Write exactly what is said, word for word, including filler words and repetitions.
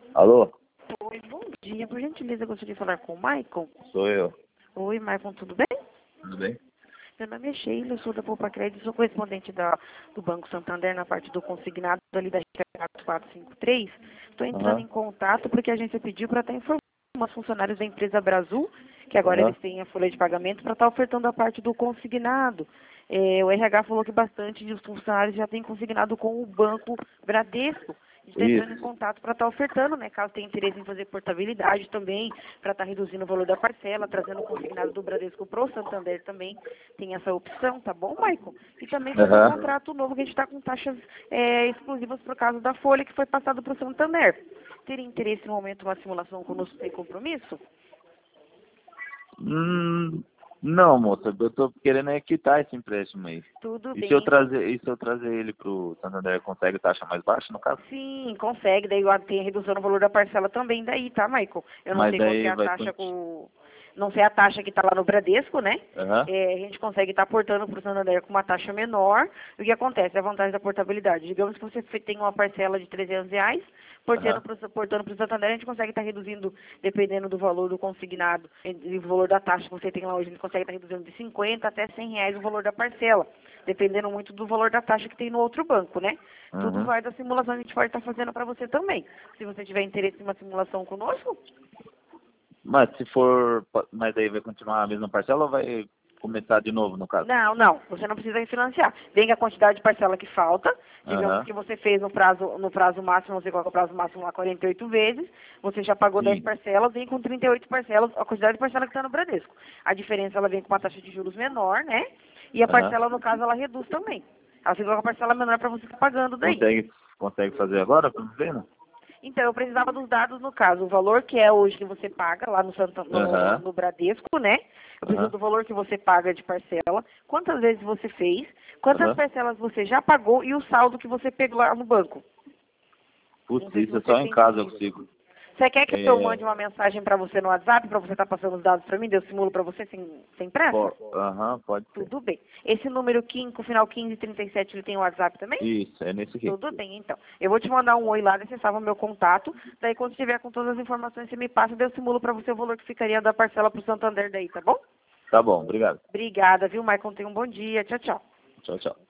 Alô? Oi, bom dia. Por gentileza, eu gostaria de falar com o Maicon. Sou eu. Oi, Maicon, tudo bem? Tudo bem? Meu nome é Sheila, eu sou da Poupa Crédito, sou correspondente da, do Banco Santander na parte do consignado ali da quatro quatro cinco três. Estou entrando Aham, em contato porque a agência pediu para estar informando os funcionários da empresa Brasil, que agora aham. eles têm a folha de pagamento, para estar ofertando a parte do consignado. É, o R H falou que bastante dos funcionários já têm consignado com o Banco Bradesco. A gente está entrando em Isso. contato para estar ofertando, né? Caso tenha interesse em fazer portabilidade também, para estar reduzindo o valor da parcela, trazendo o consignado do Bradesco para o Santander também. Tem essa opção, tá bom, Maicon? E também fazer um Aham. contrato novo que a gente está com taxas é, exclusivas por causa da folha que foi passada para o Santander. Teria interesse no momento uma simulação conosco sem compromisso? Hum, não, moça, eu tô querendo é quitar esse empréstimo aí. Tudo E se eu bem. trazer, e se eu trazer ele pro Santander, consegue taxa mais baixa, no caso? Sim, consegue. Daí lá tem a redução no valor da parcela também daí, tá, Michael? Eu não Mas sei qual que é daí a vai taxa continuar. com... Não sei a taxa que está lá no Bradesco, né? Aham. É, a gente consegue estar portando para o Santander com uma taxa menor. O que acontece? É a vantagem da portabilidade. Digamos que você fe- tem uma parcela de trezentos reais, portando Aham. para o Santander, a gente consegue estar reduzindo, dependendo do valor do consignado, e do valor da taxa que você tem lá hoje, a gente consegue estar reduzindo de cinquenta até cem reais o valor da parcela, dependendo muito do valor da taxa que tem no outro banco, né? Tudo Uhum. vai da simulação que a gente pode estar fazendo para você também. Se você tiver interesse em uma simulação conosco, Mas se for, mas daí vai continuar a mesma parcela ou vai começar de novo, no caso? não, não, você não precisa refinanciar. Vem com a quantidade de parcela que falta, digamos Aham. que você fez no prazo, no prazo máximo, não sei qual é o prazo máximo lá, quarenta e oito vezes, você já pagou dez Sim. parcelas, vem com trinta e oito parcelas, a quantidade de parcela que está no Bradesco. A diferença, ela vem com uma taxa de juros menor, né? E a Aham. parcela, no caso, ela reduz também. Ela fica com a parcela menor para você estar pagando daí. Consegue, consegue fazer agora pra me ver, não? Então, eu precisava dos dados, no caso, o valor que é hoje que você paga lá no, Santa, no, Aham. no Bradesco, né? Eu preciso Aham. do valor que você paga de parcela, quantas vezes você fez, quantas Aham. parcelas você já pagou e o saldo que você pegou lá no banco. Não Putz, sei se isso é você só em tem tudo casa eu isso. consigo. Você quer que eu É, mande uma mensagem para você no WhatsApp, para você estar passando os dados para mim, daí eu simulo para você sem, sem pressa? po- aham, pode ser. Tudo bem. Esse número quinze, com o final quinze trinta e sete, ele tem o WhatsApp também? Isso, é nesse aqui. Tudo bem, então. Eu vou te mandar um oi lá, daí você salva o meu contato. Daí, quando estiver com todas as informações, você me passa, daí eu simulo para você o valor que ficaria da parcela para o Santander daí, tá bom? Tá bom, obrigado. Obrigada, viu, Maicon? Tenha um bom dia. Tchau, tchau. Tchau, tchau.